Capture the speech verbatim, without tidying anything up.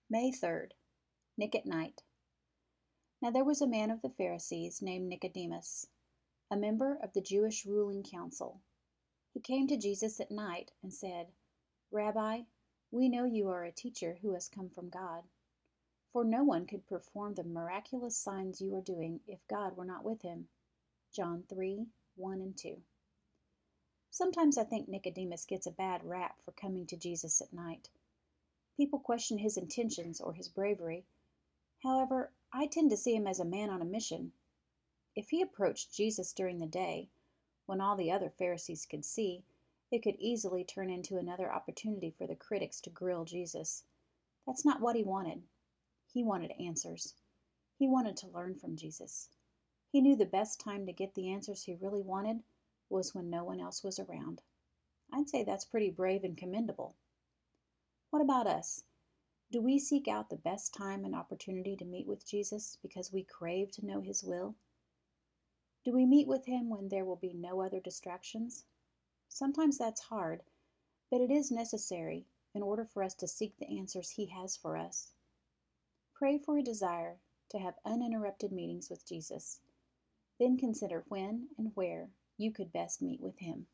May third, Nick at Night. Now there was a man of the Pharisees named Nicodemus, a member of the Jewish ruling council. He came to Jesus at night and said, "Rabbi, we know you are a teacher who has come from God. For no one could perform the miraculous signs you are doing if God were not with him." John three, one and two. Sometimes I think Nicodemus gets a bad rap for coming to Jesus at night. People question his intentions or his bravery. However, I tend to see him as a man on a mission. If he approached Jesus during the day, when all the other Pharisees could see, it could easily turn into another opportunity for the critics to grill Jesus. That's not what he wanted. He wanted answers. He wanted to learn from Jesus. He knew the best time to get the answers he really wanted was when no one else was around. I'd say that's pretty brave and commendable. What about us? Do we seek out the best time and opportunity to meet with Jesus because we crave to know his will? Do we meet with him when there will be no other distractions? Sometimes that's hard, but it is necessary in order for us to seek the answers he has for us. Pray for a desire to have uninterrupted meetings with Jesus. Then consider when and where you could best meet with him.